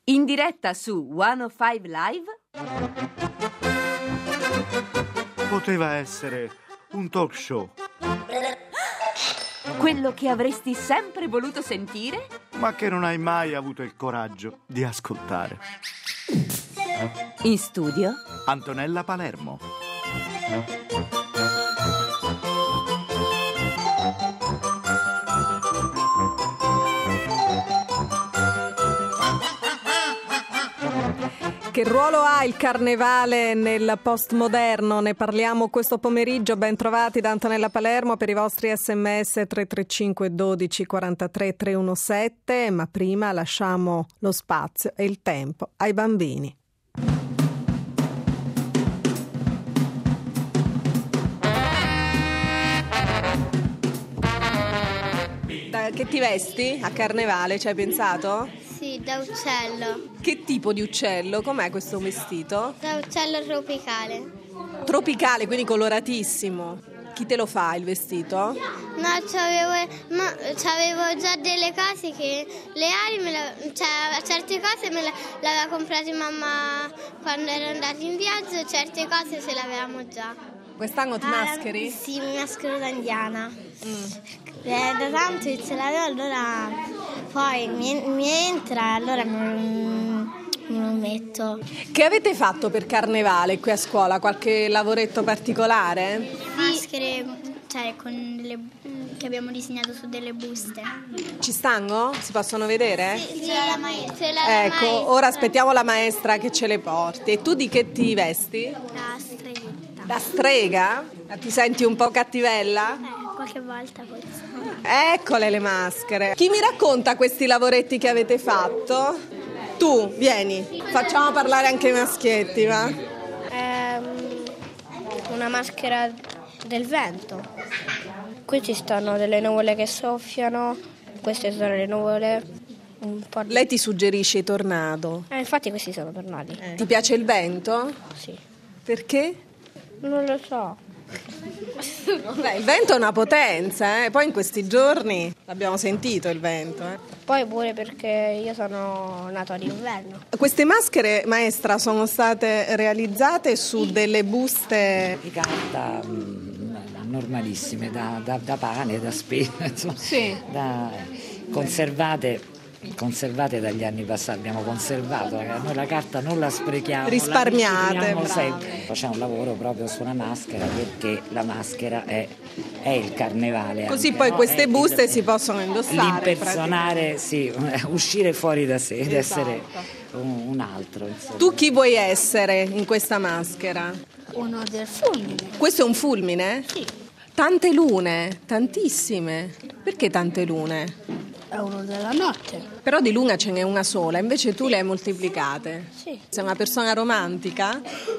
In diretta su 105 Live. Poteva essere un talk show. Quello che avresti sempre voluto sentire, ma che non hai mai avuto il coraggio di ascoltare. In studio Antonella Palermo. Che ruolo ha il carnevale nel postmoderno? Ne parliamo questo pomeriggio. Ben trovati da Antonella Palermo per i vostri sms 335 12 43 317. Ma prima lasciamo lo spazio e il tempo ai bambini. Che ti vesti a carnevale? Ci hai pensato? Sì, da uccello. Che tipo di uccello? Com'è questo vestito? Da uccello tropicale. Tropicale, quindi coloratissimo. Chi te lo fa il vestito? No, c'avevo già delle cose che le ali, certe cose l'aveva comprate mamma quando ero andati in viaggio, certe cose se le avevamo già. Quest'anno ti mascheri? Sì, mi maschero da indiana. Da tanto che ce l'avevo, allora poi mi entra, allora me lo metto. Che avete fatto per carnevale qui a scuola? Qualche lavoretto particolare? Maschere, che abbiamo disegnato su delle buste. Ci stanno? Si possono vedere? Sì, c'è la maestra. Ecco, ora aspettiamo la maestra che ce le porti. E tu di che ti vesti? Da streghetta. Da strega? Ti senti un po' cattivella? Qualche volta forse. Eccole le maschere. Chi mi racconta questi lavoretti che avete fatto? Tu, vieni. Facciamo parlare anche i maschietti, va? Una maschera del vento. Qui ci stanno delle nuvole che soffiano, queste sono le nuvole. Lei ti suggerisce i tornado? Infatti questi sono tornati. Ti piace il vento? Sì. Perché? Non lo so. Beh, il vento è una potenza, poi in questi giorni l'abbiamo sentito il vento. Poi pure perché io sono nato all'inverno. Queste maschere, maestra, sono state realizzate su delle buste di carta normalissime, da pane, da spesa, insomma, sì. Conservate dagli anni passati, abbiamo conservato, noi la carta non la sprechiamo, risparmiate, la sempre. Facciamo un lavoro proprio sulla maschera perché la maschera è il carnevale. Così anche, poi no? queste buste si possono indossare. L'impersonare, sì, uscire fuori da sé ed essere un altro. Insomma. Tu chi vuoi essere in questa maschera? Uno del fulmine. Questo è un fulmine? Sì. Tante lune, tantissime. Perché tante lune? È uno della notte. Però di luna ce n'è una sola, invece tu le hai moltiplicate. Sì. Sei una persona romantica?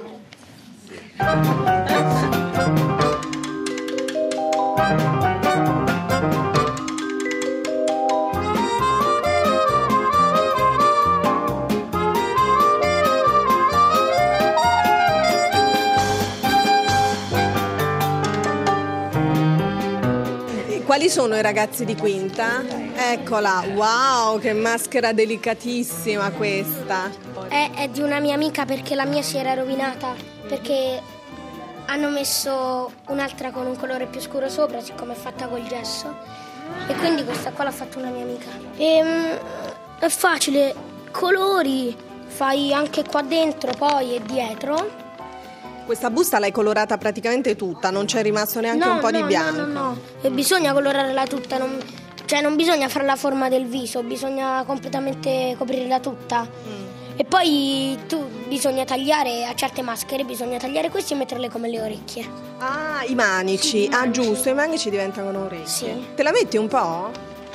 Quali sono i ragazzi di quinta? Eccola, wow, che maschera delicatissima questa. È di una mia amica perché la mia si era rovinata, perché hanno messo un'altra con un colore più scuro sopra, siccome è fatta col gesso, e quindi questa qua l'ha fatta una mia amica. È facile, colori, fai anche qua dentro poi e dietro. Questa busta l'hai colorata praticamente tutta, non c'è rimasto neanche un po' di bianco. No. E bisogna colorarla tutta, non bisogna fare la forma del viso, bisogna completamente coprirla tutta. E poi bisogna tagliare a certe maschere, bisogna tagliare queste e metterle come le orecchie. Ah, i manici. Ah, giusto, i manici diventano orecchie. Sì. Te la metti un po'?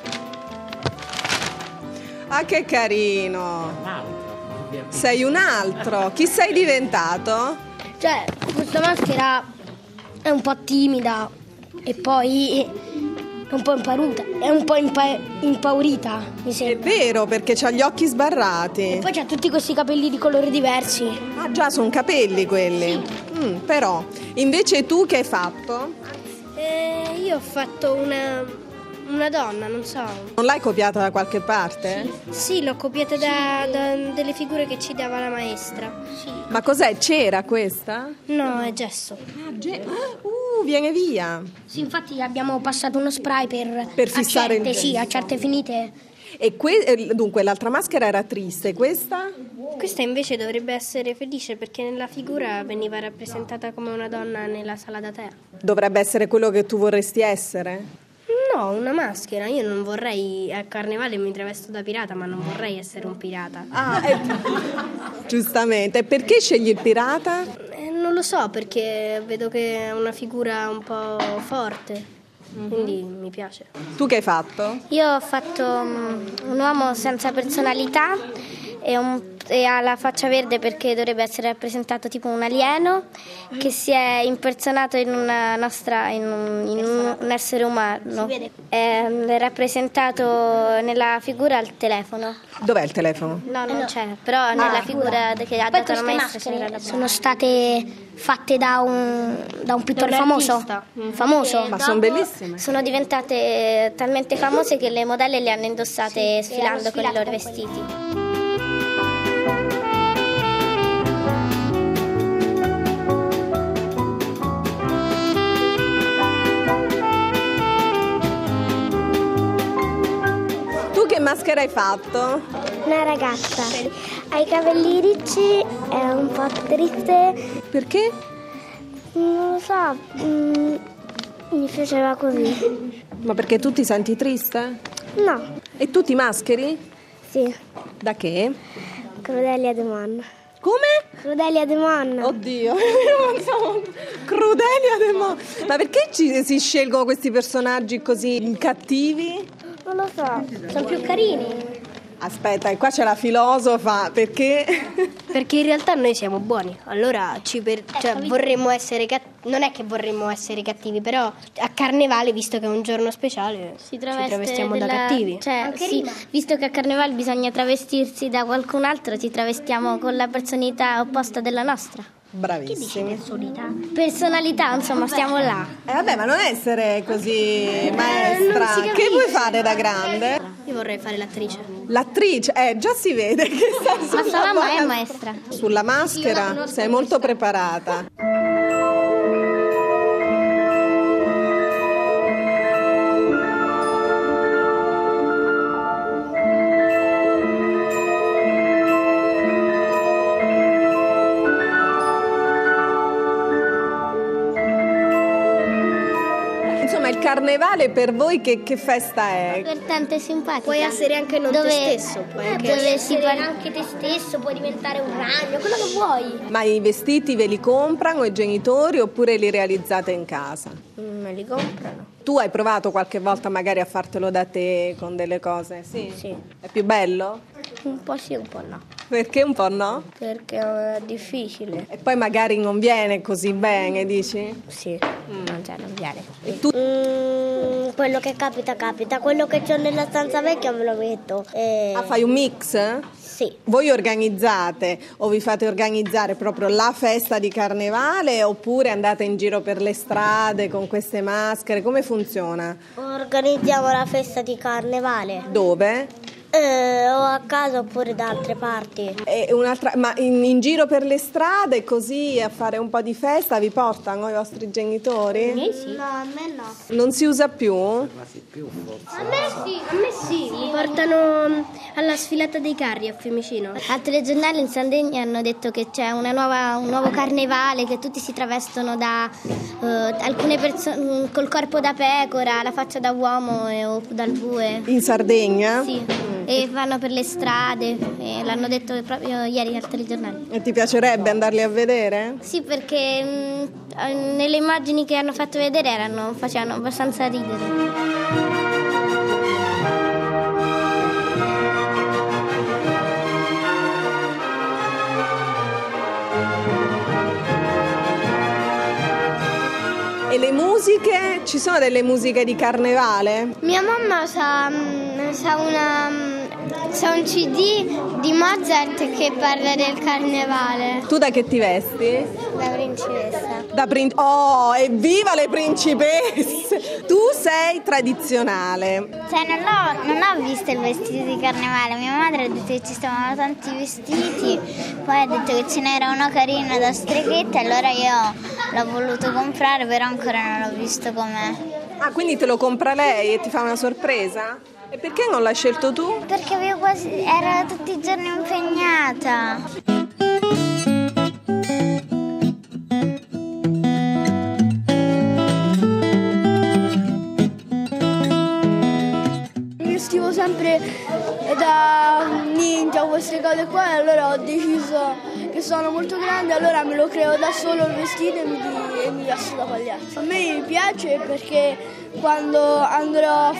Ah, che carino. Sei un altro. Chi sei diventato? Cioè, questa maschera è un po' timida e poi è un po' impaurita, impaurita, mi È sembra. vero, perché c'ha gli occhi sbarrati. E poi c'ha tutti questi capelli di colori diversi. Ah, già, sono capelli quelli. Però, invece tu che hai fatto? Io ho fatto Una donna, non so. Non l'hai copiata da qualche parte? Sì, l'ho copiata da delle figure che ci dava la maestra. Sì. Ma cos'è? Cera questa? No, è gesso. Viene via. Sì, infatti abbiamo passato uno spray Per fissare il gesso. Sì, a certe finite. E dunque l'altra maschera era triste, questa? Questa invece dovrebbe essere felice perché nella figura veniva rappresentata come una donna nella sala da tè. Dovrebbe essere quello che tu vorresti essere? No, una maschera. Io non vorrei, a carnevale mi travesto da pirata, ma non vorrei essere un pirata. Giustamente. Perché scegli il pirata? Non lo so, perché vedo che è una figura un po' forte. Quindi mi piace. Tu che hai fatto? Io ho fatto un uomo senza personalità e ha la faccia verde perché dovrebbe essere rappresentato tipo un alieno che si è impersonato in un essere umano. È rappresentato nella figura al telefono. Dov'è il telefono? No, non c'è, però nella figura che ha dato la maestra sono state fatte da un pittore famoso. Ma sono bellissime. Sono diventate talmente famose che le modelle le hanno indossate sfilando con i loro vestiti. Tu che maschera hai fatto? Una ragazza. Ha i capelli ricci, è un po' triste. Perché? Non lo so, mi piaceva così. Ma perché tu ti senti triste? No, E tu ti mascheri? sì, Da che? Crudelia De Mon. Come? Crudelia De Mon. Oddio, Crudelia De Mon. Ma perché si scelgono questi personaggi così cattivi? Non lo so. Sono più carini. Aspetta, e qua c'è la filosofa, perché? Perché in realtà noi siamo buoni, allora vorremmo essere non è che vorremmo essere cattivi, però a carnevale, visto che è un giorno speciale, ci travestiamo da cattivi. Cioè, sì, visto che a carnevale bisogna travestirsi da qualcun altro, ci travestiamo con la personalità opposta della nostra. Bravissimi. Personalità, insomma, stiamo là. Vabbè, ma non essere così maestra. Che vuoi fare da grande? Io vorrei fare l'attrice. L'attrice, già si vede che sta Ma sua mamma è maestra. Sulla maschera sei molto preparata. Insomma, il carnevale per voi che festa è? Divertente e simpatica. Puoi essere anche non te stesso. Dove si parla anche te stesso, puoi diventare un ragno, quello che vuoi. Ma i vestiti ve li comprano i genitori oppure li realizzate in casa? Me li comprano. Tu hai provato qualche volta magari a fartelo da te con delle cose? Sì. È più bello? Un po' sì, un po' no. Perché un po' no? Perché è difficile. E poi magari non viene così bene, dici? Sì, non viene. E tu? Quello che capita, capita. Quello che c'ho nella stanza vecchia me lo metto. Fai un mix? Sì. Voi organizzate o vi fate organizzare proprio la festa di carnevale oppure andate in giro per le strade con queste maschere? Come funziona? Organizziamo la festa di carnevale. Dove? O a casa oppure da altre parti. Ma in giro per le strade così a fare un po' di festa vi portano i vostri genitori? Sì. No, a me no. Non si usa più? Quasi più forse. A me sì. Mi portano alla sfilata dei carri a Fiumicino. Al telegiornale in Sardegna hanno detto che c'è un nuovo carnevale, che tutti si travestono da alcune persone col corpo da pecora, la faccia da uomo o dal bue. In Sardegna? Sì. E vanno per le strade, e l'hanno detto proprio ieri al telegiornale. E ti piacerebbe andarli a vedere? Sì, perché nelle immagini che hanno fatto vedere facevano abbastanza ridere. E le musiche? Ci sono delle musiche di carnevale? Mia mamma sa c'è un CD di Mozart che parla del carnevale. Tu da che ti vesti? Da principessa. Oh, evviva le principesse! Tu sei tradizionale. Cioè non ho visto il vestito di carnevale, mia madre ha detto che ci stavano tanti vestiti, poi ha detto che ce n'era uno carino da streghetta, allora io l'ho voluto comprare, però ancora non l'ho visto com'è. Ah, quindi te lo compra lei e ti fa una sorpresa? E perché non l'hai scelto tu? Perché ero tutti i giorni impegnata. Vestivo sempre da ninja queste cose qua, e allora ho deciso che sono molto grande, allora me lo creo da solo il vestito e mi vesto da pagliaccio. A me piace perché quando andrò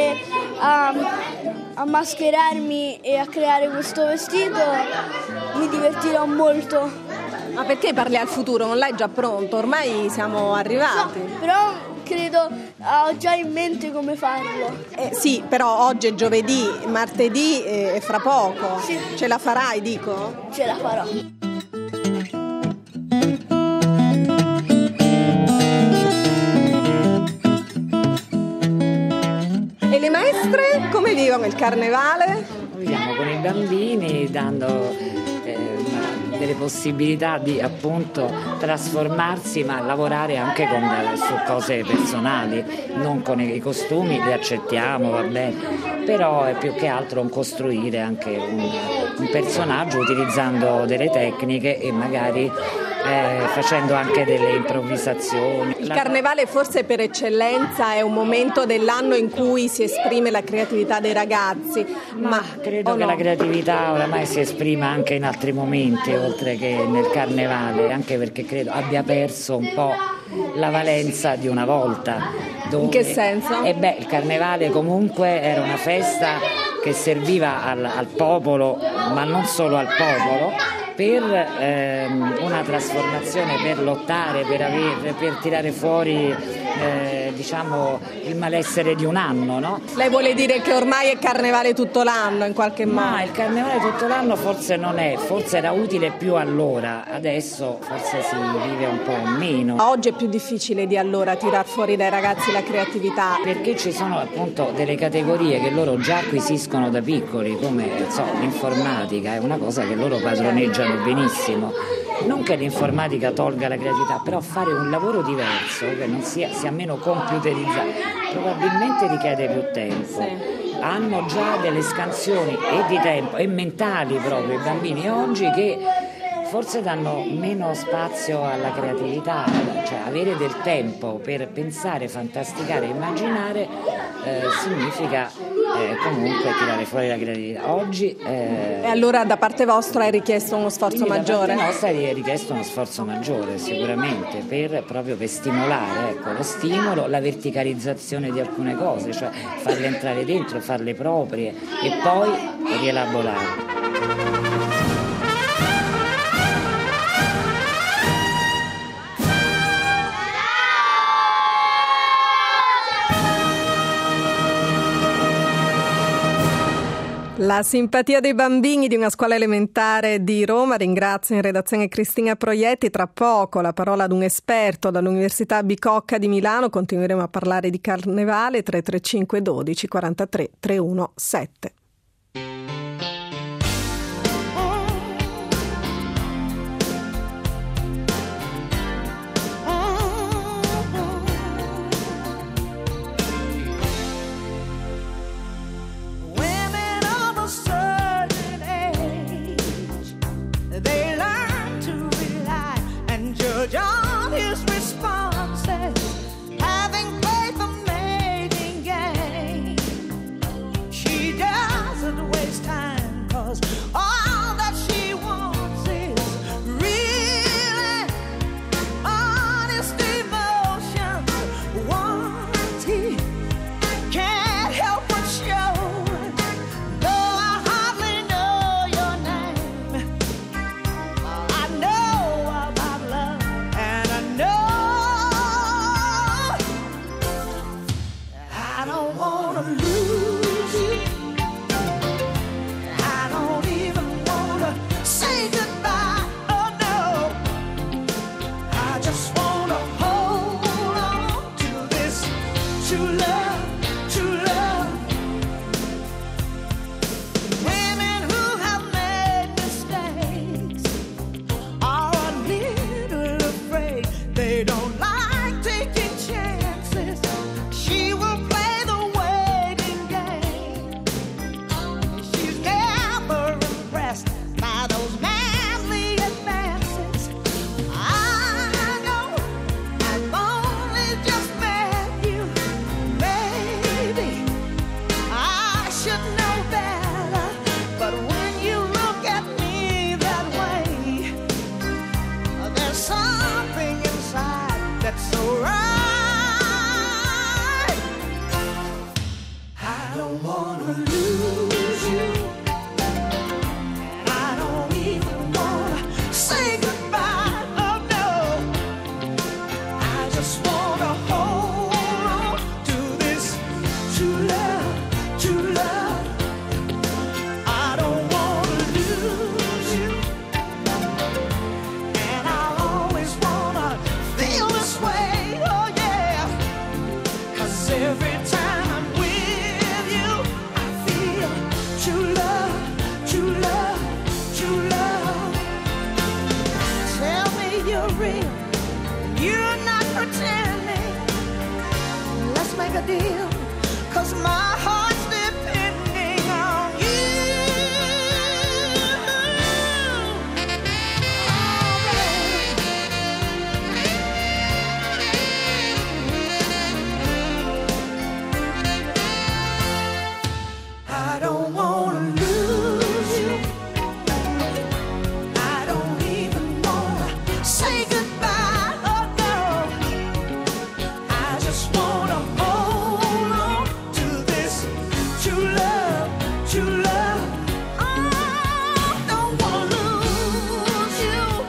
a mascherarmi e a creare questo vestito mi divertirò molto. Ma perché parli al futuro? Non l'hai già pronto? Ormai siamo arrivati. No, però credo, ho già in mente come farlo. Sì, però oggi è giovedì, martedì e fra poco. Sì. Ce la farai, dico? Ce la farò. E le maestre come vivono il carnevale? Viviamo con i bambini dando delle possibilità di appunto trasformarsi, ma lavorare anche su cose personali, non con i costumi, li accettiamo, va bene, però è più che altro un costruire anche un personaggio utilizzando delle tecniche e magari facendo anche delle improvvisazioni. Il carnevale forse per eccellenza è un momento dell'anno in cui si esprime la creatività dei ragazzi, ma credo che la creatività oramai si esprima anche in altri momenti oltre che nel carnevale, anche perché credo abbia perso un po' la valenza di una volta. In che senso? Il carnevale comunque era una festa che serviva al popolo, ma non solo al popolo, per una trasformazione, per lottare, per tirare fuori il malessere di un anno, no? Lei vuole dire che ormai è carnevale tutto l'anno in qualche modo? Ma il carnevale tutto l'anno forse non è, forse era utile più allora, adesso forse si vive un po' meno. Oggi è più difficile di allora tirar fuori dai ragazzi la creatività. Perché ci sono appunto delle categorie che loro già acquisiscono da piccoli, come l'informatica, è una cosa che loro padroneggiano benissimo. Non che l'informatica tolga la creatività, però fare un lavoro diverso, che non sia meno computerizzato, probabilmente richiede più tempo. Sì. Hanno già delle scansioni e di tempo e mentali proprio i bambini oggi che forse danno meno spazio alla creatività, cioè avere del tempo per pensare, fantasticare, immaginare significa comunque tirare fuori la creatività. Oggi e allora da parte vostra è richiesto uno sforzo maggiore? Da parte nostra è richiesto uno sforzo maggiore sicuramente proprio per stimolare lo stimolo, la verticalizzazione di alcune cose, cioè farle entrare dentro, farle proprie e poi rielaborare. La simpatia dei bambini di una scuola elementare di Roma. Ringrazio in redazione Cristina Proietti. Tra poco la parola ad un esperto dall'Università Bicocca di Milano. Continueremo a parlare di carnevale. 335 12 43 317. John his responses, having played the mating game. She doesn't waste time. real. You're not pretending. Let's make a deal, 'cause my heart's depending on you. I don't wanna lose you. I don't even wanna say goodbye. Oh no. I just wanna hold on to this true love, true love. I don't wanna lose you.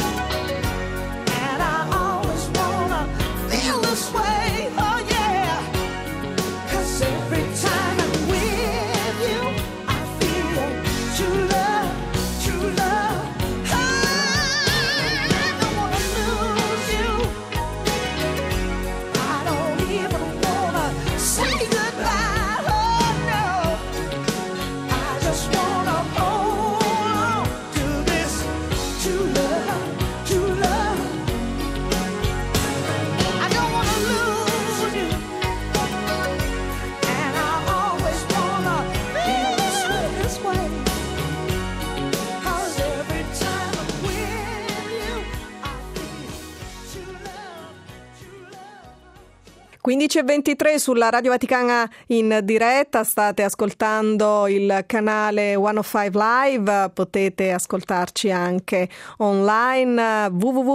And I always wanna feel this way. Oh yeah. 'Cause every time I'm with you, I feel true love, true love. I don't wanna lose you. I don't even wanna say goodbye. Oh no. I just wanna hold on to this true love, true love. I don't wanna lose you. And I always wanna feel this way. 'Cause every time I'm with you, I feel true love, true love. 15:23 sulla Radio Vaticana in diretta, state ascoltando il canale 105 Live, potete ascoltarci anche online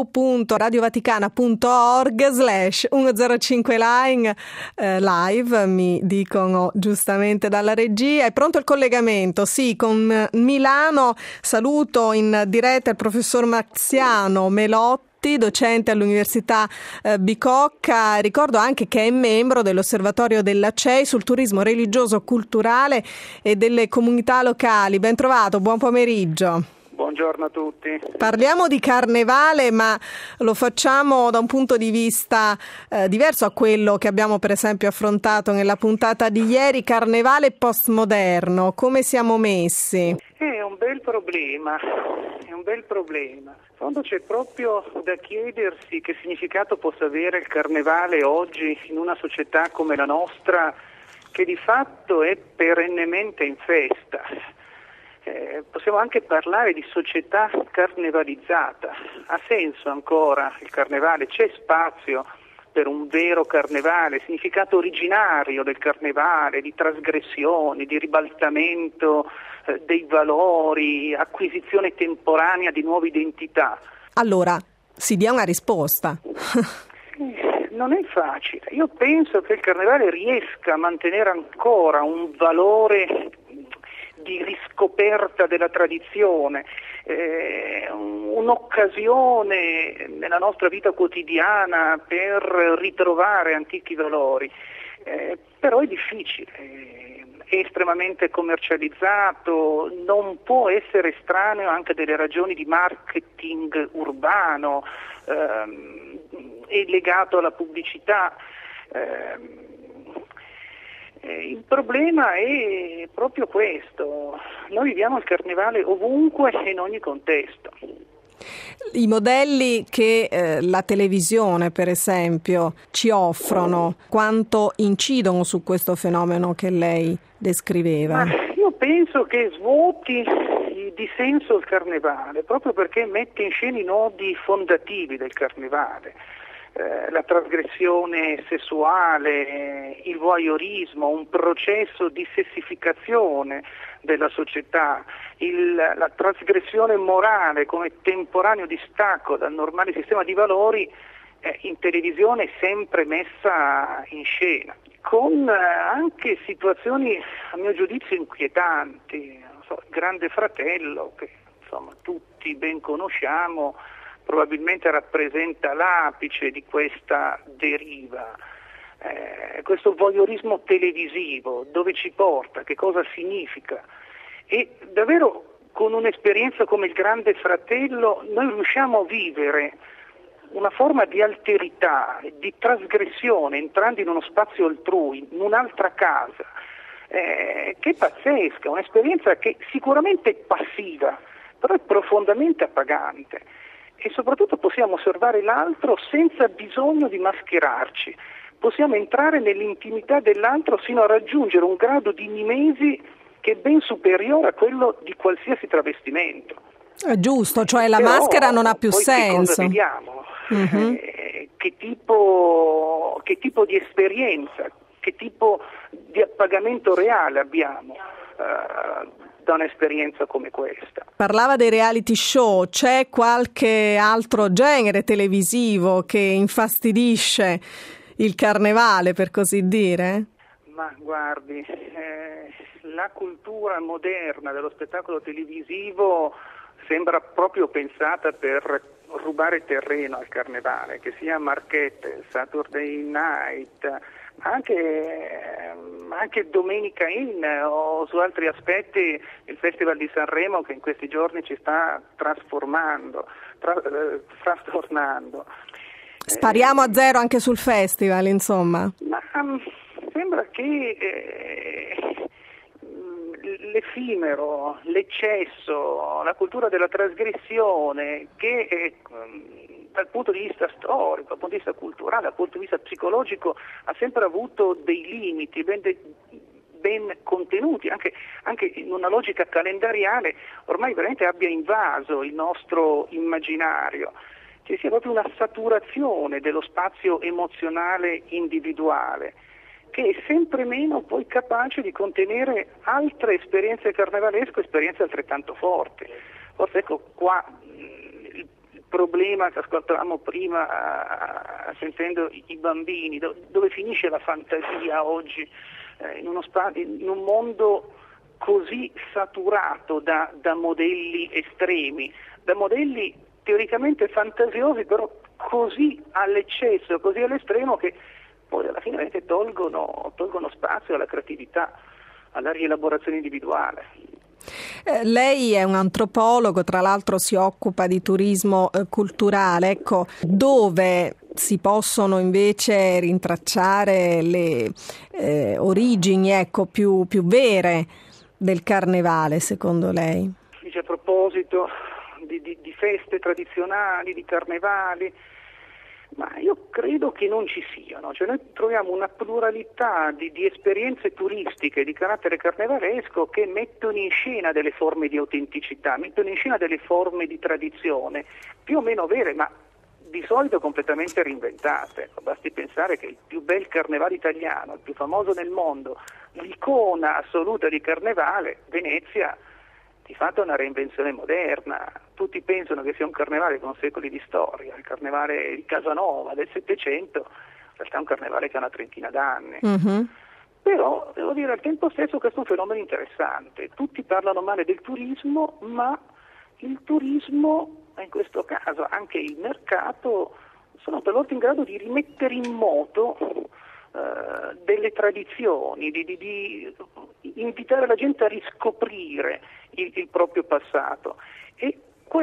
www.radiovaticana.org/105 live, mi dicono giustamente dalla regia. È pronto il collegamento? Sì, con Milano. Saluto in diretta il professor Marziano Melotti, docente all'Università Bicocca. Ricordo anche che è membro dell'Osservatorio della CEI sul turismo religioso, culturale e delle comunità locali. Ben trovato, buon pomeriggio. Buongiorno a tutti. Parliamo di carnevale, ma lo facciamo da un punto di vista diverso a quello che abbiamo per esempio affrontato nella puntata di ieri, carnevale postmoderno. Come siamo messi? È un bel problema, è un bel problema. In fondo c'è proprio da chiedersi che significato possa avere il carnevale oggi in una società come la nostra, che di fatto è perennemente in festa. Possiamo anche parlare di società carnevalizzata. Ha senso ancora il carnevale? C'è spazio per un vero carnevale, significato originario del carnevale, di trasgressione, di ribaltamento dei valori, acquisizione temporanea di nuove identità? Allora, si dia una risposta. Non è facile. Io penso che il carnevale riesca a mantenere ancora un valore di riscoperta della tradizione, un'occasione nella nostra vita quotidiana per ritrovare antichi valori, però è difficile, è estremamente commercializzato, non può essere estraneo anche delle ragioni di marketing urbano, è legato alla pubblicità. Il problema è proprio questo: noi viviamo il carnevale ovunque e in ogni contesto. I modelli che la televisione, per esempio, ci offrono, quanto incidono su questo fenomeno che lei descriveva? Ma io penso che svuoti di senso il carnevale, proprio perché mette in scena i nodi fondativi del carnevale. La trasgressione sessuale, il voyeurismo, un processo di sessificazione della società, la trasgressione morale come temporaneo distacco dal normale sistema di valori, in televisione è sempre messa in scena, con anche situazioni a mio giudizio inquietanti. Non so, il Grande Fratello, che insomma tutti ben conosciamo, probabilmente rappresenta l'apice di questa deriva. Questo voyeurismo televisivo, dove ci porta, che cosa significa? E davvero con un'esperienza come il Grande Fratello noi riusciamo a vivere una forma di alterità, di trasgressione, entrando in uno spazio altrui, in un'altra casa, che è pazzesca, un'esperienza che sicuramente è passiva, però è profondamente appagante. e soprattutto possiamo osservare l'altro senza bisogno di mascherarci. Possiamo entrare nell'intimità dell'altro sino a raggiungere un grado di mimesi che è ben superiore a quello di qualsiasi travestimento. È giusto, cioè la Però, maschera non ha più poi senso. Che cosa vediamo? Che tipo di esperienza, che tipo di appagamento reale abbiamo da un'esperienza come questa? Parlava dei reality show, c'è qualche altro genere televisivo che infastidisce il carnevale, per così dire? Ma guardi, la cultura moderna dello spettacolo televisivo sembra proprio pensata per rubare terreno al carnevale, che sia Marchette, Saturday Night, anche Domenica Inn o su altri aspetti il Festival di Sanremo, che in questi giorni ci sta trastornando. Spariamo a zero anche sul festival, insomma. Ma sembra che l'effimero, l'eccesso, la cultura della trasgressione, che dal punto di vista storico, dal punto di vista culturale, dal punto di vista psicologico ha sempre avuto dei limiti ben contenuti, anche in una logica calendariale, ormai veramente abbia invaso il nostro immaginario. Ci sia proprio una saturazione dello spazio emozionale individuale, che è sempre meno poi capace di contenere altre esperienze carnevalesche, esperienze altrettanto forti. Forse ecco qua il problema che ascoltavamo prima sentendo i bambini, dove finisce la fantasia oggi in un mondo così saturato da modelli estremi, da modelli teoricamente fantasiosi, però così all'eccesso, così all'estremo, che poi alla fine tolgono spazio alla creatività, alla rielaborazione individuale. Lei è un antropologo, tra l'altro si occupa di turismo culturale, ecco, dove si possono invece rintracciare le origini, ecco, più vere del carnevale, secondo lei? Dice, a proposito di feste tradizionali, di carnevali, ma io credo che non ci siano, cioè noi troviamo una pluralità di esperienze turistiche di carattere carnevalesco che mettono in scena delle forme di autenticità, mettono in scena delle forme di tradizione, più o meno vere, ma di solito completamente reinventate. Basti pensare che il più bel carnevale italiano, il più famoso nel mondo, l'icona assoluta di carnevale, Venezia, di fatto è una reinvenzione moderna. Tutti pensano che sia un carnevale con secoli di storia, il carnevale di Casanova del Settecento, in realtà è un carnevale che ha una trentina d'anni. Però devo dire al tempo stesso questo è un fenomeno interessante. Tutti parlano male del turismo, ma il turismo, in questo caso anche il mercato, sono talvolta in grado di rimettere in moto delle tradizioni, di invitare la gente a riscoprire il proprio passato, e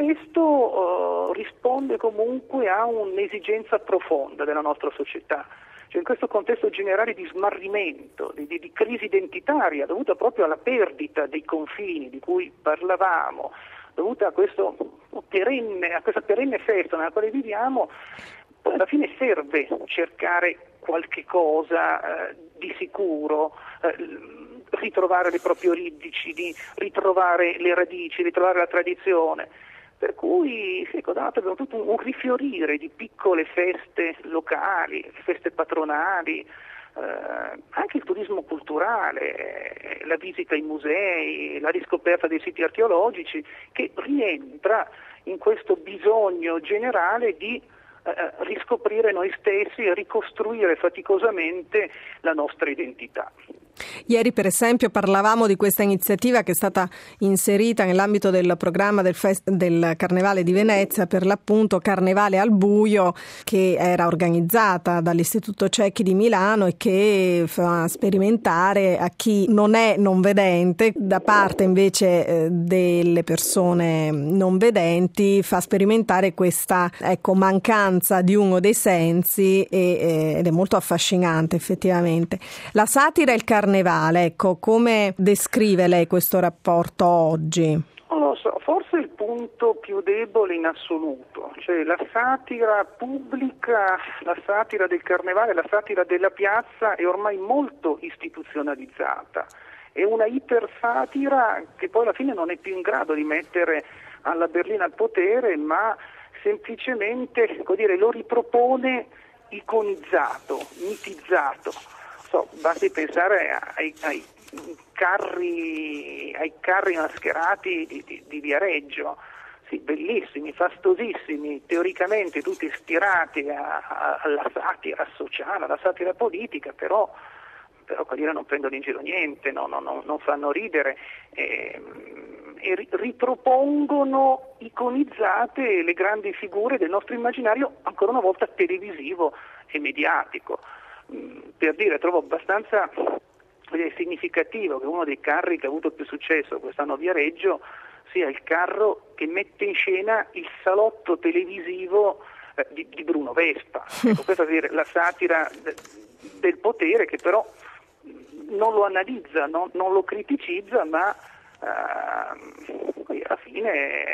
questo risponde comunque a un'esigenza profonda della nostra società. Cioè, in questo contesto generale di smarrimento, di crisi identitaria dovuta proprio alla perdita dei confini di cui parlavamo, dovuta a questa perenne festa nella quale viviamo, poi alla fine serve cercare qualche cosa di sicuro, ritrovare le proprie origini, ritrovare le radici, ritrovare la tradizione. Per cui abbiamo tutto un rifiorire di piccole feste locali, feste patronali, anche il turismo culturale, la visita ai musei, la riscoperta dei siti archeologici, che rientra in questo bisogno generale di riscoprire noi stessi e ricostruire faticosamente la nostra identità. Ieri, per esempio, parlavamo di questa iniziativa che è stata inserita nell'ambito del programma del Carnevale di Venezia, per l'appunto Carnevale al buio, che era organizzata dall'Istituto Cecchi di Milano e che fa sperimentare a chi non è non vedente, da parte invece delle persone non vedenti, fa sperimentare questa mancanza di uno dei sensi ed è molto affascinante effettivamente. La satira e il carnevale, come descrive lei questo rapporto oggi? Non lo so, forse il punto più debole in assoluto, cioè la satira pubblica, la satira del carnevale, la satira della piazza è ormai molto istituzionalizzata, è una ipersatira che poi alla fine non è più in grado di mettere alla berlina al potere, ma semplicemente lo ripropone iconizzato, mitizzato. Basti pensare ai carri mascherati di Viareggio, sì, bellissimi, fastosissimi, teoricamente tutti stirati alla satira sociale, alla satira politica, però non prendono in giro niente, non fanno ridere, e ripropongono iconizzate le grandi figure del nostro immaginario, ancora una volta televisivo e mediatico. Per dire, trovo abbastanza significativo che uno dei carri che ha avuto più successo quest'anno a Viareggio sia il carro che mette in scena il salotto televisivo di Bruno Vespa. Ecco, questa è la satira del potere, che però non lo analizza, non lo criticizza, ma alla fine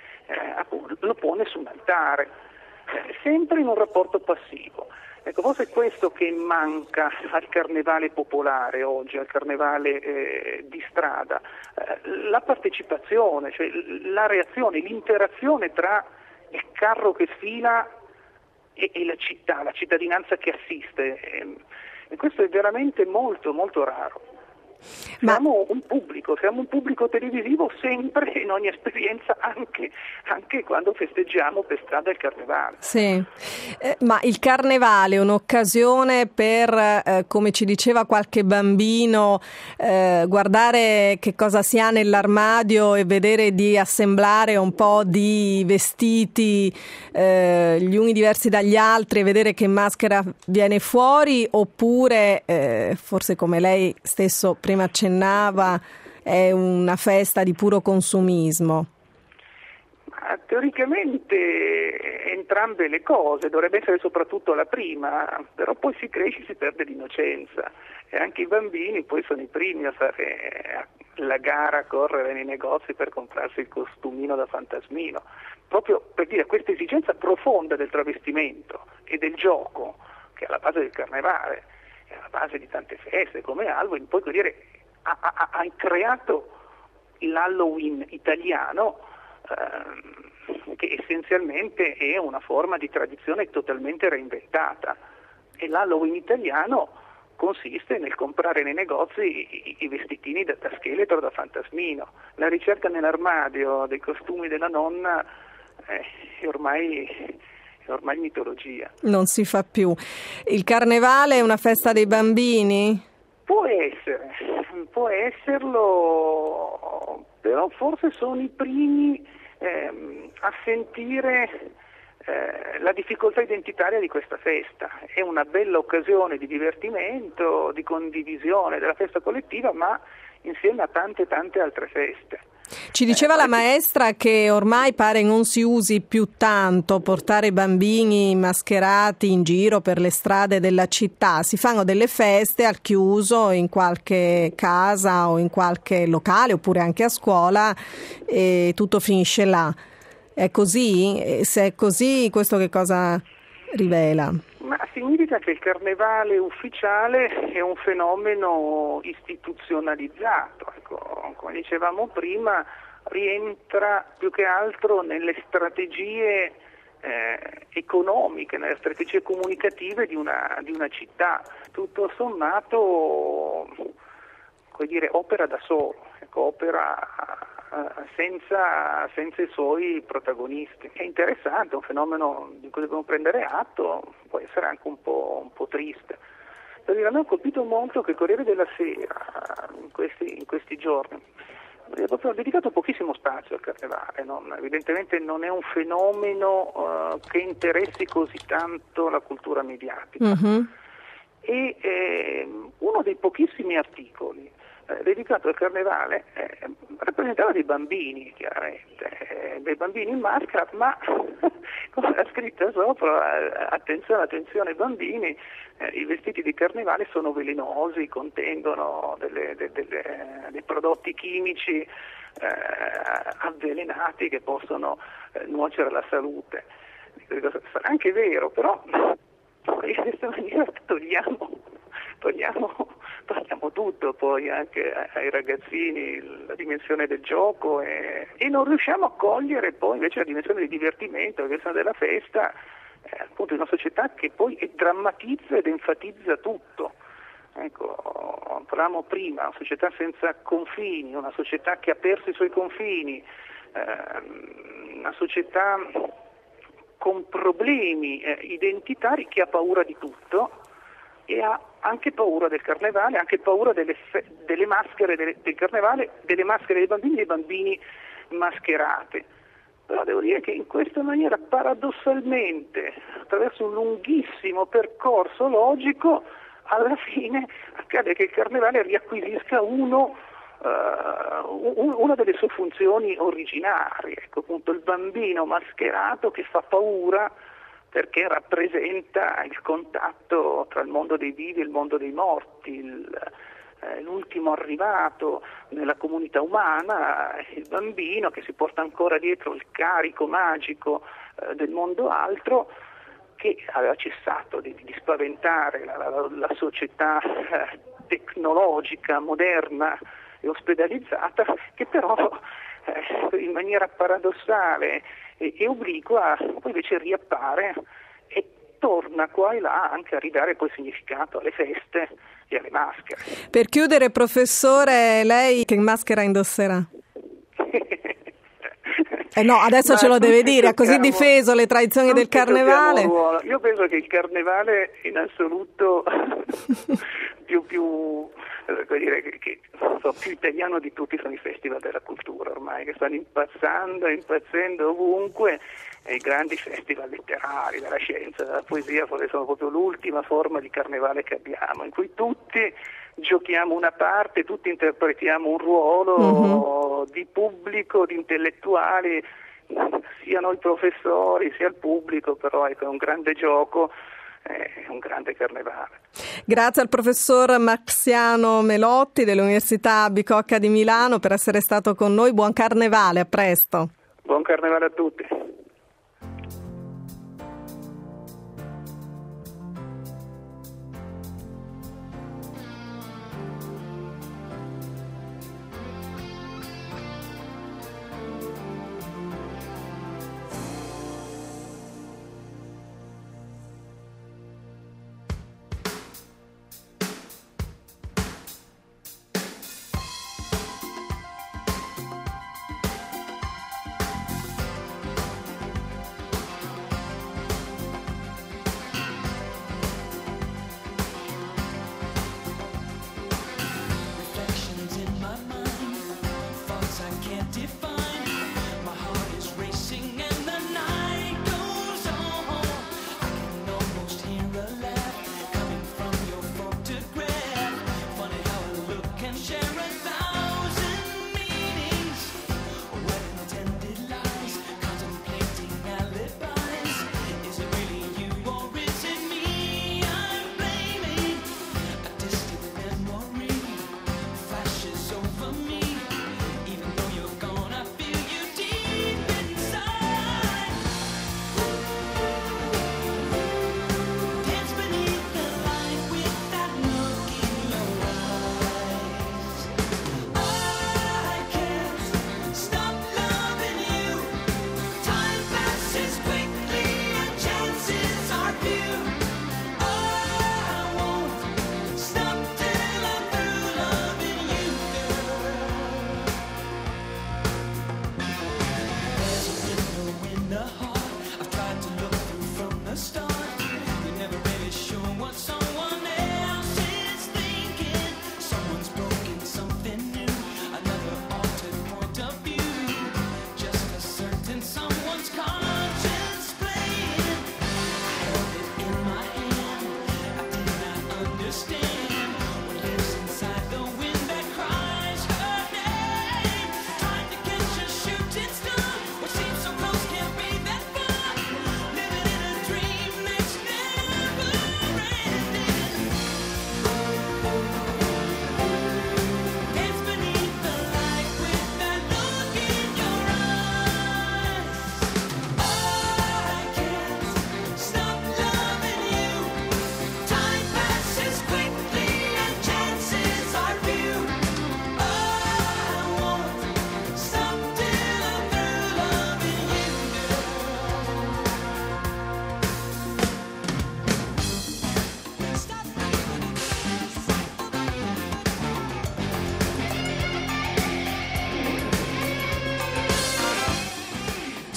lo pone su un altare, sempre in un rapporto passivo. Ecco, forse è questo che manca al carnevale popolare oggi, al carnevale di strada, la partecipazione, cioè la reazione, l'interazione tra il carro che sfila e la città, la cittadinanza che assiste. E questo è veramente molto, molto raro. Siamo un pubblico televisivo sempre, in ogni esperienza, anche quando festeggiamo per strada il carnevale. Sì, ma il carnevale è un'occasione per, come ci diceva qualche bambino, guardare che cosa si ha nell'armadio e vedere di assemblare un po' di vestiti, gli uni diversi dagli altri, e vedere che maschera viene fuori, oppure, forse come lei stesso prima accennava, è una festa di puro consumismo? Ma teoricamente entrambe le cose, dovrebbe essere soprattutto la prima, però poi si cresce, si perde l'innocenza, e anche i bambini poi sono i primi a fare la gara, a correre nei negozi per comprarsi il costumino da fantasmino, proprio per dire questa esigenza profonda del travestimento e del gioco che è alla base del carnevale, è alla base di tante feste come Halloween. Poi ha creato l'Halloween italiano, che essenzialmente è una forma di tradizione totalmente reinventata, e l'Halloween italiano consiste nel comprare nei negozi i vestitini da scheletro, da fantasmino. La ricerca nell'armadio dei costumi della nonna è ormai mitologia. Non si fa più. Il carnevale è una festa dei bambini? Può esserlo, però forse sono i primi a sentire la difficoltà identitaria di questa festa. È una bella occasione di divertimento, di condivisione della festa collettiva, ma insieme a tante altre feste. Ci diceva la maestra che ormai pare non si usi più tanto portare i bambini mascherati in giro per le strade della città, si fanno delle feste al chiuso in qualche casa o in qualche locale, oppure anche a scuola, e tutto finisce là. È così? E se è così, questo che cosa rivela? Ma significa che il carnevale ufficiale è un fenomeno istituzionalizzato, ecco, come dicevamo prima, rientra più che altro nelle strategie economiche, nelle strategie comunicative di una città. Tutto sommato, opera da solo, ecco, opera senza i suoi protagonisti. È interessante, è un fenomeno di cui dobbiamo prendere atto, può essere anche un po' triste. Per dire, a me ha colpito molto che il Corriere della Sera in questi giorni ha proprio dedicato pochissimo spazio al carnevale. Evidentemente non è un fenomeno che interessi così tanto la cultura mediatica. Mm-hmm. E uno dei pochissimi articoli dedicato al carnevale rappresentava dei bambini, chiaramente, dei bambini in maschera, ma come era scritta sopra, attenzione bambini, i vestiti di carnevale sono velenosi, contengono dei prodotti chimici avvelenati che possono nuocere alla salute. Sarà anche vero, però in questa maniera togliamo tutto poi anche ai ragazzini, la dimensione del gioco e non riusciamo a cogliere poi invece la dimensione del divertimento, la dimensione della festa, appunto in una società che poi drammatizza ed enfatizza tutto. Ecco, parlavamo prima, una società senza confini, una società che ha perso i suoi confini, una società con problemi identitari che ha paura di tutto e ha anche paura del carnevale, anche paura delle maschere del carnevale, delle maschere dei bambini mascherate. Però devo dire che in questa maniera paradossalmente, attraverso un lunghissimo percorso logico, alla fine accade che il carnevale riacquisisca una delle sue funzioni originarie, ecco, appunto il bambino mascherato che fa paura perché rappresenta il contatto tra il mondo dei vivi e il mondo dei morti, l'ultimo arrivato nella comunità umana, il bambino che si porta ancora dietro il carico magico del mondo altro, che aveva cessato di spaventare la società tecnologica, moderna e ospedalizzata, che però in maniera paradossale e obliqua poi invece riappare e torna qua e là anche a ridare poi significato alle feste e alle maschere. Per chiudere, professore, lei che maschera indosserà? No, adesso ce lo deve dire, ha così difeso le tradizioni del carnevale. Io penso che il carnevale in assoluto più italiano di tutti sono i festival della cultura ormai, che stanno impazzendo ovunque, e i grandi festival letterari, della scienza, della poesia, forse sono proprio l'ultima forma di carnevale che abbiamo, in cui tutti giochiamo una parte, tutti interpretiamo un ruolo di pubblico, di intellettuali, sia noi professori sia il pubblico, però è un grande gioco, è un grande carnevale. Grazie al professor Maxiano Melotti dell'Università Bicocca di Milano per essere stato con noi. Buon carnevale, a presto. Buon carnevale a tutti.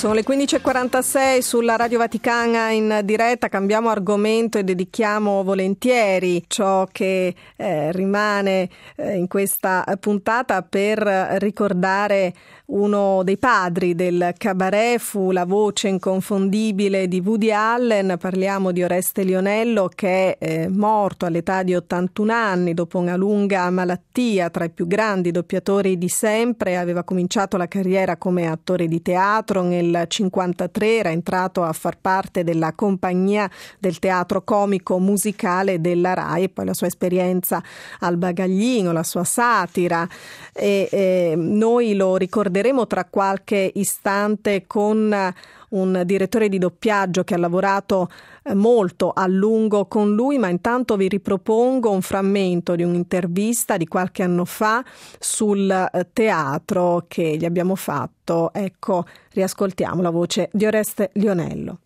Sono le 15.46 sulla Radio Vaticana in diretta, cambiamo argomento e dedichiamo volentieri ciò che rimane in questa puntata per ricordare uno dei padri del cabaret, fu la voce inconfondibile di Woody Allen. Parliamo di Oreste Lionello, che è morto all'età di 81 anni dopo una lunga malattia. Tra i più grandi doppiatori di sempre, aveva cominciato la carriera come attore di teatro. Nel 1953 era entrato a far parte della compagnia del teatro comico musicale della Rai, e poi la sua esperienza al bagaglino, la sua satira, e noi lo ricorderemo tra qualche istante con un direttore di doppiaggio che ha lavorato molto a lungo con lui, ma intanto vi ripropongo un frammento di un'intervista di qualche anno fa sul teatro che gli abbiamo fatto. Ecco, riascoltiamo la voce di Oreste Lionello.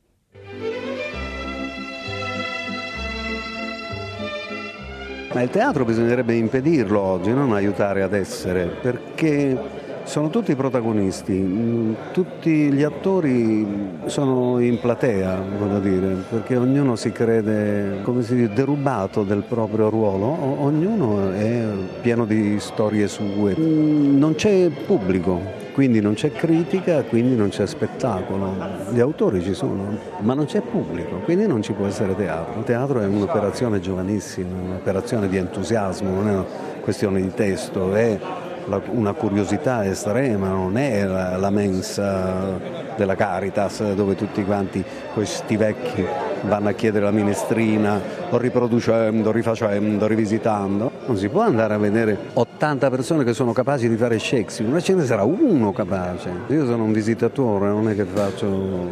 Ma il teatro bisognerebbe impedirlo oggi, non aiutare ad essere, perché sono tutti protagonisti, tutti gli attori sono in platea, voglio dire, perché ognuno si crede, come si dice, derubato del proprio ruolo, ognuno è pieno di storie sue. Non c'è pubblico, quindi non c'è critica, quindi non c'è spettacolo. Gli autori ci sono, ma non c'è pubblico, quindi non ci può essere teatro. Il teatro è un'operazione giovanissima, un'operazione di entusiasmo, non è una questione di testo, è una curiosità estrema, non è la mensa della Caritas dove tutti quanti questi vecchi vanno a chiedere la minestrina o riproducendo, rifacendo, rivisitando. Non si può andare a vedere 80 persone che sono capaci di fare Shakespeare, ma ce ne sarà uno capace. Io sono un visitatore, non è che faccio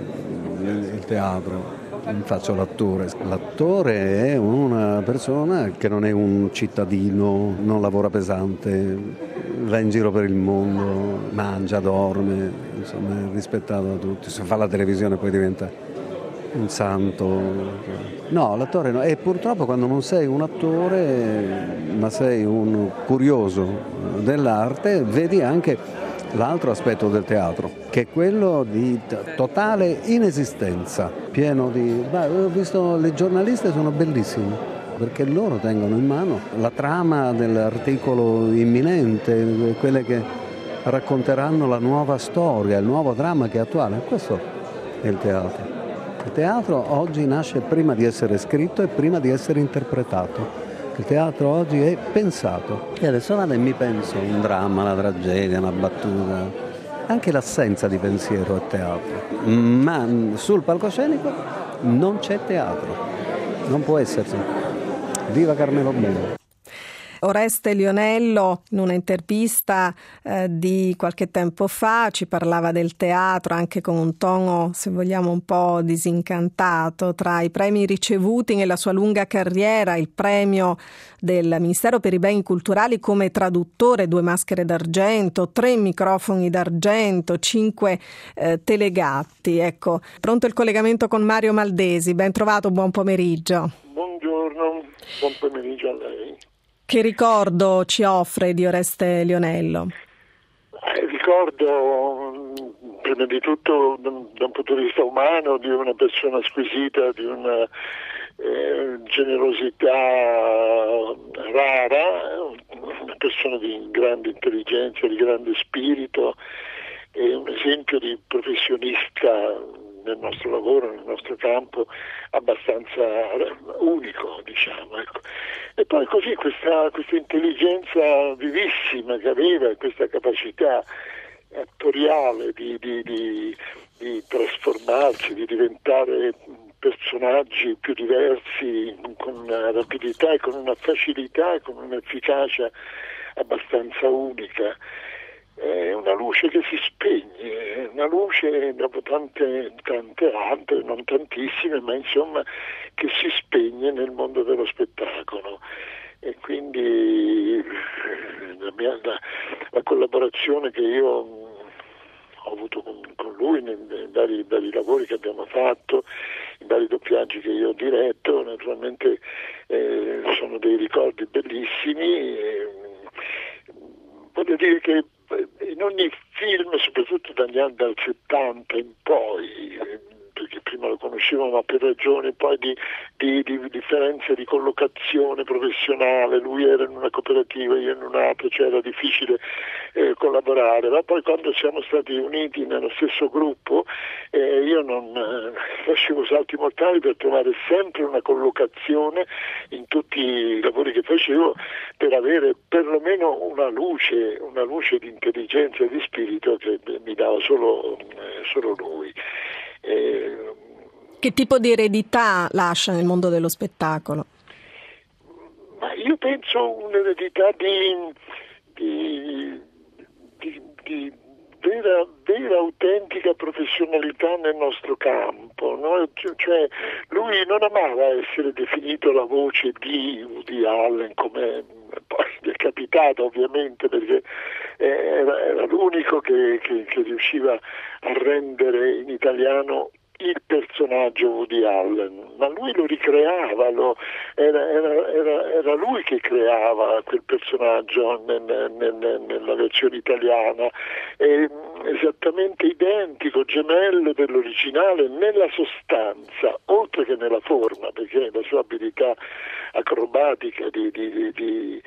il teatro, faccio l'attore. L'attore è una persona che non è un cittadino, non lavora pesante, va in giro per il mondo, mangia, dorme, insomma è rispettato da tutti. Se fa la televisione poi diventa un santo. No, l'attore no. E purtroppo quando non sei un attore, ma sei un curioso dell'arte, vedi anche l'altro aspetto del teatro, che è quello di totale inesistenza, pieno di... ho visto le giornaliste sono bellissime, perché loro tengono in mano la trama dell'articolo imminente, quelle che racconteranno la nuova storia, il nuovo dramma che è attuale. Questo è il teatro. Il teatro oggi nasce prima di essere scritto e prima di essere interpretato. Il teatro oggi è pensato. E adesso vado e mi penso un dramma, una tragedia, una battuta. Anche l'assenza di pensiero è teatro. Ma sul palcoscenico non c'è teatro. Non può esserci. Viva Carmelo Bene. Oreste Lionello, in una intervista di qualche tempo fa, ci parlava del teatro anche con un tono, se vogliamo, un po' disincantato. Tra i premi ricevuti nella sua lunga carriera, il premio del Ministero per i Beni Culturali come traduttore, 2 maschere d'argento, 3 microfoni d'argento, 5 telegatti. Ecco, pronto il collegamento con Mario Maldesi. Ben trovato, buon pomeriggio. Buongiorno, buon pomeriggio a lei. Che ricordo ci offre di Oreste Lionello? Ricordo prima di tutto da un punto di vista umano di una persona squisita, di una generosità rara, una persona di grande intelligenza, di grande spirito e un esempio di professionista nel nostro lavoro, nel nostro campo, abbastanza unico, diciamo. Ecco. E poi così questa intelligenza vivissima che aveva, questa capacità attoriale di trasformarsi, di diventare personaggi più diversi con una rapidità e con una facilità e con un'efficacia abbastanza unica. È una luce che si spegne, una luce dopo tante altre, non tantissime, ma insomma che si spegne nel mondo dello spettacolo. E quindi la collaborazione che io ho avuto con lui nei vari lavori che abbiamo fatto, i vari doppiaggi che io ho diretto, naturalmente sono dei ricordi bellissimi. Voglio dire che in ogni film, soprattutto dagli anni dal 70 in poi, perché prima lo conoscevo, ma per ragioni poi di differenze di collocazione professionale, lui era in una cooperativa, io in un'altra, cioè era difficile collaborare, ma poi quando siamo stati uniti nello stesso gruppo io non facevo salti mortali per trovare sempre una collocazione in tutti i lavori che facevo, per avere perlomeno una luce di intelligenza e di spirito che mi dava solo lui. Che tipo di eredità lascia nel mondo dello spettacolo? Ma io penso un'eredità di vera autentica professionalità nel nostro campo, no? Cioè lui non amava essere definito la voce di Woody Allen, come poi gli è capitato ovviamente, perché era l'unico che riusciva a rendere in italiano il personaggio Woody Allen, ma lui lo ricreava, era lui che creava quel personaggio nella versione italiana, esattamente identico, gemello dell'originale nella sostanza, oltre che nella forma, perché la sua abilità acrobatica di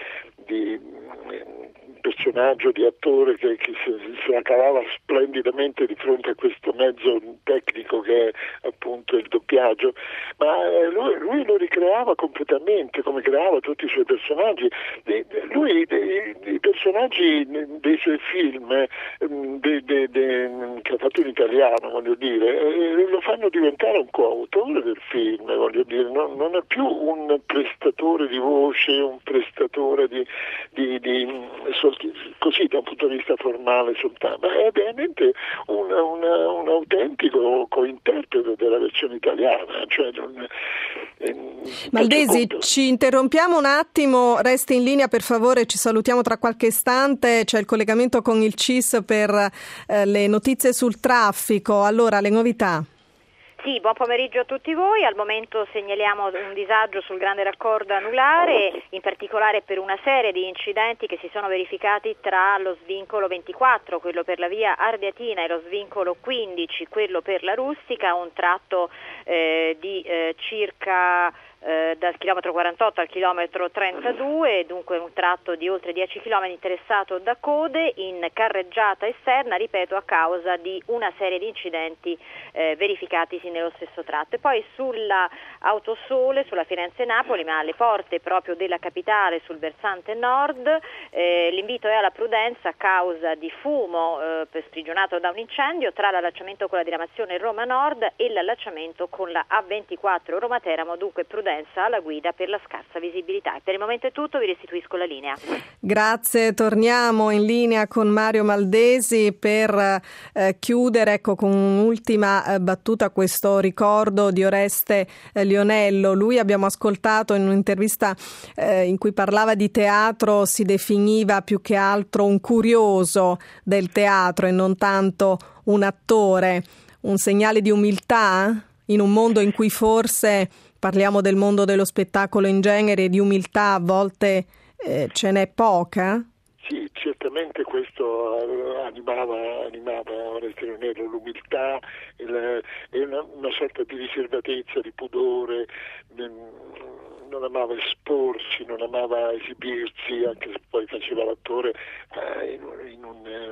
personaggio, di attore che se la cavava splendidamente di fronte a questo mezzo tecnico che è appunto il doppiaggio, ma lui lo ricreava completamente, come creava tutti i suoi personaggi. Lui i personaggi dei suoi film che ha fatto in italiano, voglio dire, lo fanno diventare un coautore del film, voglio dire, non è più un prestatore di voce, un prestatore così da un punto di vista formale soltanto, ma è veramente un autentico cointerprete della versione italiana. Cioè Maldesi, ci interrompiamo un attimo, resti in linea per favore, ci salutiamo tra qualche istante, c'è il collegamento con il CIS per le notizie sul traffico. Allora, le novità. Sì, buon pomeriggio a tutti voi. Al momento segnaliamo un disagio sul grande raccordo anulare, in particolare per una serie di incidenti che si sono verificati tra lo svincolo 24, quello per la via Ardeatina, e lo svincolo 15, quello per la Rustica, un tratto di circa dal chilometro 48 al chilometro 32, dunque un tratto di oltre 10 km interessato da code in carreggiata esterna, ripeto, a causa di una serie di incidenti verificatisi nello stesso tratto. E poi sulla Autosole, sulla Firenze-Napoli, ma alle porte proprio della capitale sul versante nord, l'invito è alla prudenza a causa di fumo sprigionato da un incendio tra l'allacciamento con la diramazione Roma Nord e l'allacciamento con la A24 Roma Teramo, dunque prudenza alla guida per la scarsa visibilità. E per il momento è tutto, vi restituisco la linea. Grazie, torniamo in linea con Mario Maldesi per chiudere con un'ultima battuta questo ricordo di Oreste Lionello. Lui, abbiamo ascoltato in un'intervista in cui parlava di teatro, si definiva più che altro un curioso del teatro e non tanto un attore. Un segnale di umiltà in un mondo in cui forse, parliamo del mondo dello spettacolo in genere, di umiltà a volte ce n'è poca? Sì, certamente questo animava Oreste Lionello, l'umiltà e una sorta di riservatezza, di pudore. Non amava esporsi, non amava esibirsi, anche se poi faceva l'attore in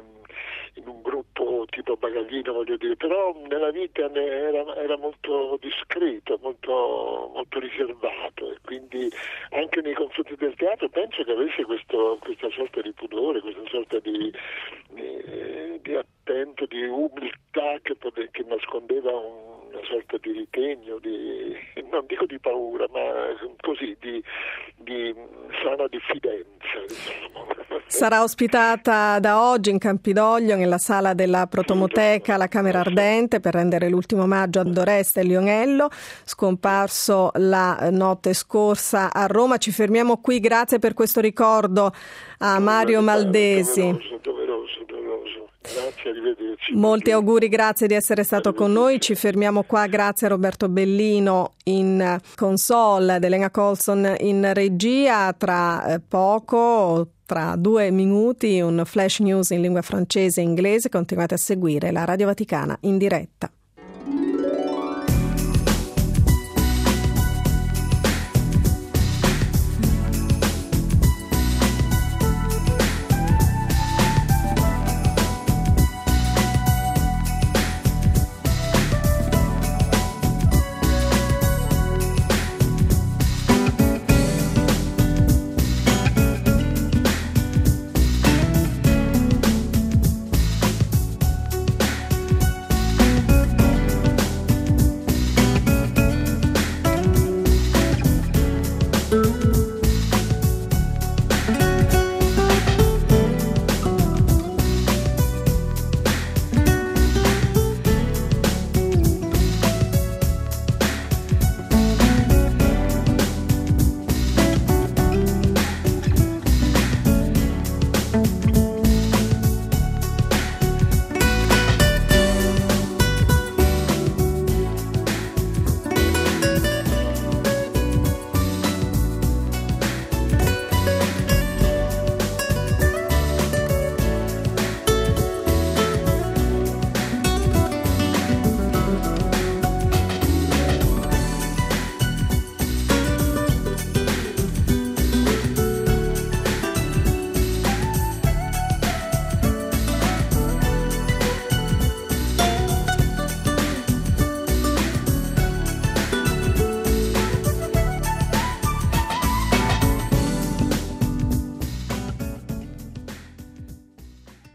un gruppo tipo Bagaglino, voglio dire, però nella vita era molto discreto, molto, molto riservato, e quindi anche nei confronti del teatro penso che avesse questa sorta di pudore, questa sorta di attento, di umiltà che nascondeva una sorta di ritegno, non dico di paura, ma così di sana diffidenza, diciamo. Sarà ospitata da oggi in Campidoglio, nella sala della Protomoteca, la Camera Ardente, per rendere l'ultimo omaggio ad Oreste Lionello, scomparso la notte scorsa a Roma. Ci fermiamo qui, grazie per questo ricordo a Mario Maldesi. Doveroso. Grazie, arrivederci. Molti auguri, grazie di essere stato con noi. Ci fermiamo qua, grazie a Roberto Bellino in console, ad Elena Colson in regia. Tra poco Tra 2 minuti un flash news in lingua francese e inglese. Continuate a seguire la Radio Vaticana in diretta.